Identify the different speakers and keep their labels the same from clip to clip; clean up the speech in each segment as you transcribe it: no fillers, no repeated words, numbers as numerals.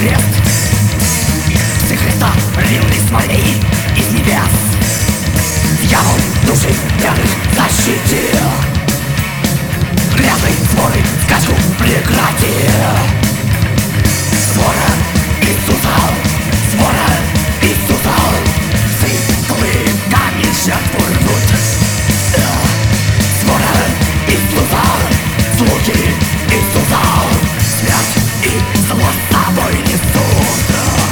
Speaker 1: крест. Ты Христа лились смолей из небес. Дьявол души верных защитил. Грязной сворой скачку прекратил. Свора Иисуса, свора Иисуса, светлые камни жертву рвут. Свора Иисуса, слуги Иисуса, смерть и зло с собой несут.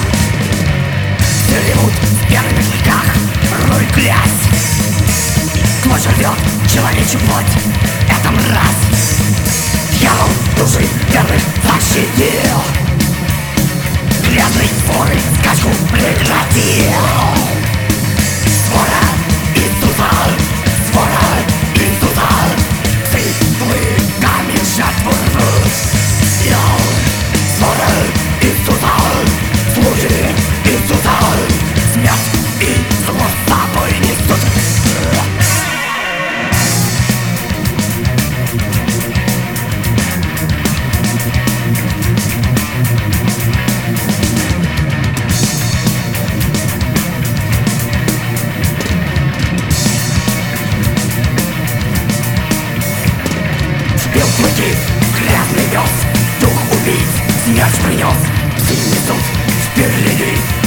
Speaker 1: Ревут в первых клыках рой грязь. Клочья рвет человечью плоть, это мразь. Дьявол души первых защитил. Грязной сворой скачку прекратил. Свора Иисуса, свора Иисуса, светлые камни жертву рвут. Свора Иисуса, слуги Иисуса, смерть и зло с собой несут. Спел клыки, грязный вез, дух убийц, смерть принес, все несут впереди.